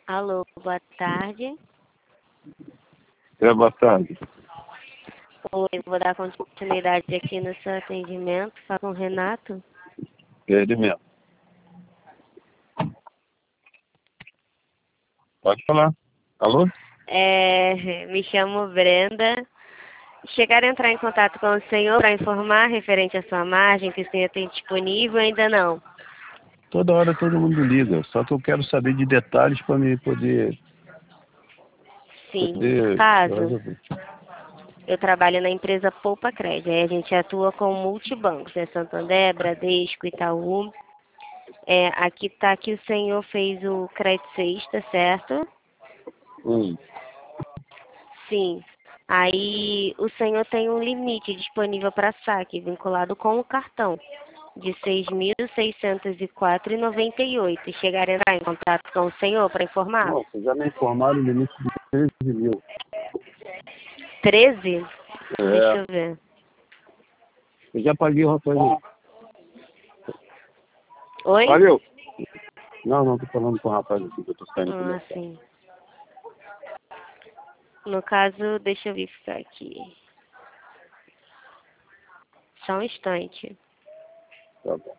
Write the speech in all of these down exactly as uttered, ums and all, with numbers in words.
Alô, boa tarde. É, boa tarde. Oi, vou dar continuidade aqui no seu atendimento. Fala com o Renato. É ele mesmo. Pode falar. Alô? É, me chamo Brenda. Chegaram a entrar em contato com o senhor para informar referente à sua margem que o senhor tem disponível? Ainda não. Toda hora todo mundo liga, só que eu quero saber de detalhes para me poder... Sim, poder caso, resolver. eu trabalho na empresa Poupa Crédito. Aí a gente atua com multibancos, né? Santander, Bradesco, Itaú. É, aqui está que o senhor fez o crédito sexta, certo? Hum. Sim. Aí o senhor tem um limite disponível para saque, vinculado com o cartão, de seis mil seiscentos e quatro reais e noventa e oito centavos. Chegaram a entrar em contato com o senhor para informar? Não, vocês já me informaram o limite de treze mil. treze? Deixa É, eu ver. eu já paguei o rapaz. Oi? Valeu? Não, não, tô falando com o rapaz aqui que eu tô saindo Ah, conversar. sim. No caso, deixa eu verificar aqui. Só um instante. Tá bom.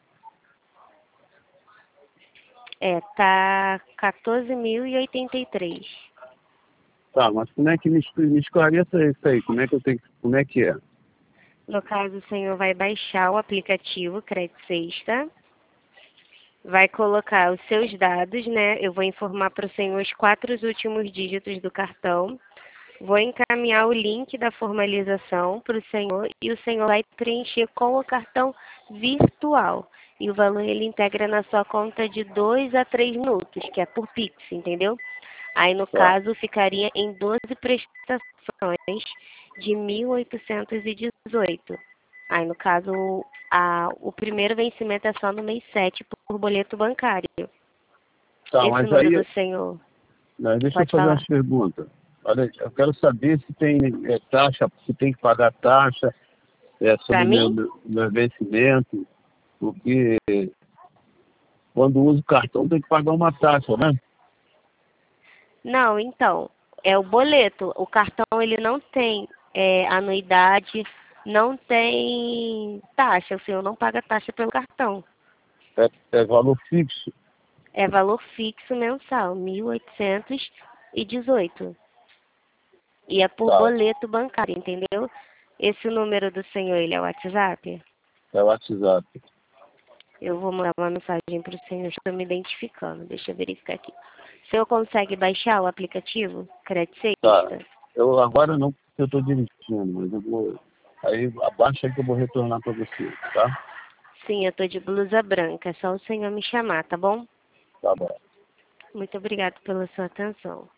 É, tá quatorze mil e oitenta e três. Tá, mas como é que me, escl- me esclareça isso aí? Como é que eu tenho que... Como é que é? No caso, o senhor vai baixar o aplicativo Crédito Sexta, vai colocar os seus dados, né? Eu vou informar para o senhor os quatro últimos dígitos do cartão, vou encaminhar o link da formalização para o senhor e o senhor vai preencher com o cartão virtual. E o valor ele integra na sua conta de dois a três minutos, que é por Pix, entendeu? Aí, no Tá, caso, ficaria em doze prestações de mil oitocentos e dezoito. Aí, no caso, a, o primeiro vencimento é só no mês sete por boleto bancário. tá, Esse mas número aí... do senhor, Mas deixa eu pode fazer falar. umas perguntas. Olha, eu quero saber se tem é, taxa, se tem que pagar taxa é, Para sobre o meu, mim? meu meu vencimento, porque quando uso o cartão tem que pagar uma taxa, né? Não, então, é o boleto. O cartão, ele não tem é, anuidade, não tem taxa. O senhor não paga taxa pelo cartão. É, é valor fixo. É valor fixo mensal, mil oitocentos e dezoito. E é por Tá, boleto bancário, entendeu? Esse número do senhor, ele é o WhatsApp? é o WhatsApp. Eu vou mandar uma mensagem para o senhor, estou me identificando. Deixa eu verificar aqui. O senhor consegue baixar o aplicativo Crédito Tá. Sexta? Eu agora não, porque eu estou dirigindo, mas eu vou. Aí abaixa aí que eu vou retornar para você, tá? Sim, eu estou de blusa branca. É só o senhor me chamar, tá bom? Tá bom. Muito obrigada pela sua atenção.